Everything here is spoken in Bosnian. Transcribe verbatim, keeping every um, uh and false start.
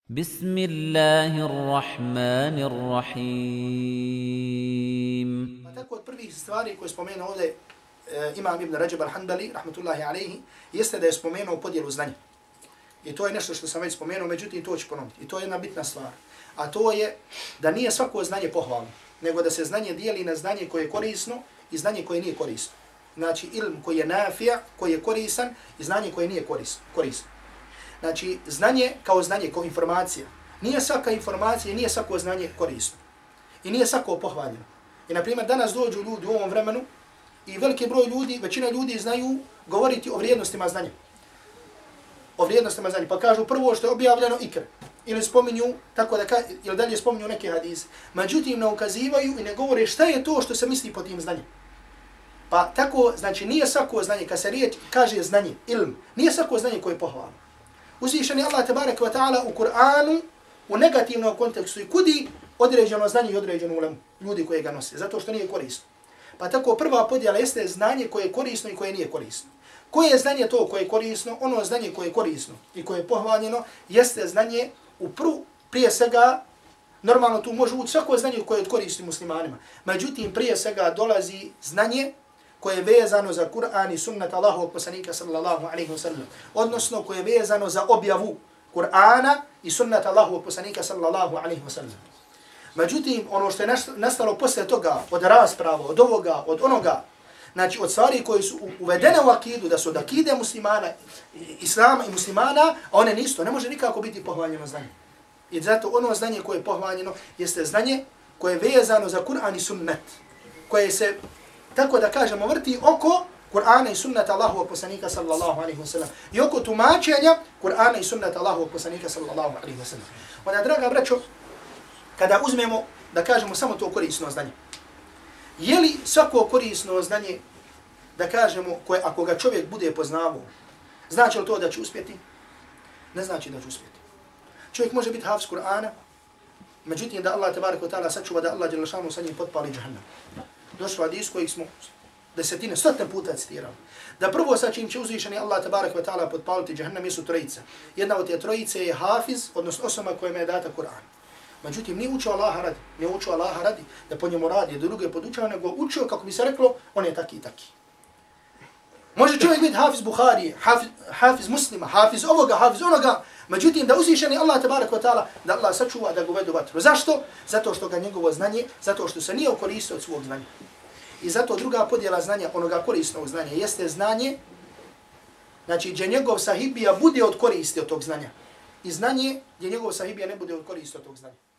بسم الله الرحمن الرحيم. Pa tako od prvih stvari koje spomenuo ovdje e, imam Ibn Rajab al-Hanbali, rahmetullahi alaihi, jeste da je spomenuo podjelu znanja. I to je nešto što sam već spomenuo, međutim to ću ponoviti. I to je jedna bitna stvar. A to je da nije svako znanje pohvalno, nego da se znanje dijeli na znanje koje je korisno i znanje koje nije korisno. Znači ilm koji je nafija, koji je korisan i znanje koje nije korisno. Znači znanje kao znanje, kao informacija. Nije svaka informacija, nije svako znanje korisno. I nije svako pohvaljeno. I na primjer danas dođu ljudi u ovom vremenu i veliki broj ljudi, većina ljudi znaju govoriti o vrijednostima znanja. O vrijednostima znanja. Pa kažu prvo što je objavljeno ikr. Ili spominju, tako da ka, ili dalje spominju neke hadise. Međutim ne ukazivaju i ne govore šta je to što se misli po tim znanjem. Pa tako, znači nije svako znanje, kad se riječ kaže znanje, ilm, nije svako znanje koje je pohvalno. Uzvišen je Allah tebareke ve ta'ala u Kur'anu u negativnom kontekstu i kudi određeno znanje i određenu ulemu ljudi koji ga nose, zato što nije korisno. Pa tako prva podjela jeste znanje koje je korisno i koje nije korisno. Koje je znanje to koje je korisno? Ono znanje koje je korisno i koje je pohvaljeno jeste znanje u prvu, prije svega, normalno tu može ući svako znanje koje je koristi muslimanima. Međutim, prije svega dolazi znanje koje je vezano za Kur'an i sunnet Allahovog poslanika sallallahu alaihi wa sallam. Odnosno koje je vezano za objavu Kur'ana i sunnet Allahovog poslanika sallallahu alaihi wa sallam. Međutim, ono što je nastalo posle toga, od rasprava, od ovoga, od onoga, znači od stvari koje su uvedene u akidu, da su od akide muslimana, islama i muslimana, a one nisu, to ne može nikako biti pohvaljeno znanje. I zato ono znanje koje je pohvaljeno jeste znanje koje je vezano za Kur'an i sunnet, koje se, tako da kažemo, vrti oko Kur'ana i sunnata Allahovog poslanika sallallahu alaihi wa sallam. I oko tumačenja Kur'ana i sunnata Allahovog poslanika sallallahu alaihi wa sallam. Onda, draga braćo, kada uzmemo, da kažemo, samo to korisno znanje. Je li svako korisno znanje, da kažemo, koje, ako ga čovjek bude poznavao, znači li to da će uspjeti? Ne znači da će uspjeti. Čovjek može biti hafiz Kur'ana, međutim da Allah tebareke ve ta'ala sačuva da Allah dželle šanu sa njim potpali džahannam. Došlo hadis kojeg smo desetine, stotine puta citirali. Da prvo sa čim će uzvišeni Allah tebareke ve ta'ala potpaliti džahannam jesu trojica. Jedna od te trojice je hafiz, odnosno osoba kojima je data Kur'an. Međutim, nije učio Allaha radi, nije učio Allaha radi da po njemu radi, da druge podučava, nego učio, kako bi se reklo, on je taki i taki. Može čovjek biti hafiz Buhari, hafiz, hafiz muslima, hafiz ovoga, hafiz onoga, međutim da uzvišeni Allah tebareke ve ta'ala, da Allah sačuva da ga uvedu vatru. Zašto? Zato što ga njegovo znanje, zato što se nije okoristio od svog znanja. I zato druga podjela znanja, onoga korisnog znanja, jeste znanje, znači gdje njegov sahibija bude od koristi od tog znanja. I znanje gdje njegov sahibija ne bude od koristi od tog znanja.